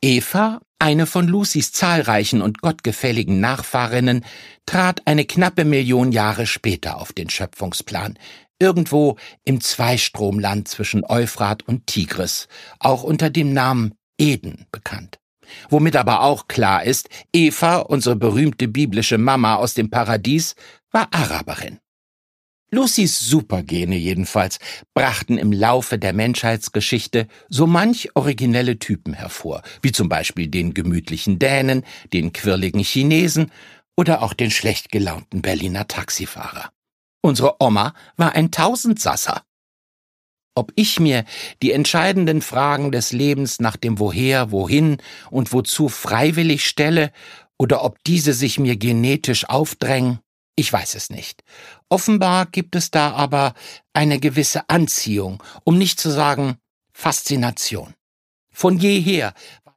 Eva, eine von Lucys zahlreichen und gottgefälligen Nachfahrinnen, trat eine knappe Million Jahre später auf den Schöpfungsplan, irgendwo im Zweistromland zwischen Euphrat und Tigris, auch unter dem Namen Eden bekannt. Womit aber auch klar ist, Eva, unsere berühmte biblische Mama aus dem Paradies, war Araberin. Lucys Supergene jedenfalls brachten im Laufe der Menschheitsgeschichte so manch originelle Typen hervor, wie zum Beispiel den gemütlichen Dänen, den quirligen Chinesen oder auch den schlecht gelaunten Berliner Taxifahrer. Unsere Oma war ein Tausendsasser. Ob ich mir die entscheidenden Fragen des Lebens nach dem Woher, Wohin und Wozu freiwillig stelle oder ob diese sich mir genetisch aufdrängen, ich weiß es nicht. Offenbar gibt es da aber eine gewisse Anziehung, um nicht zu sagen Faszination. Von jeher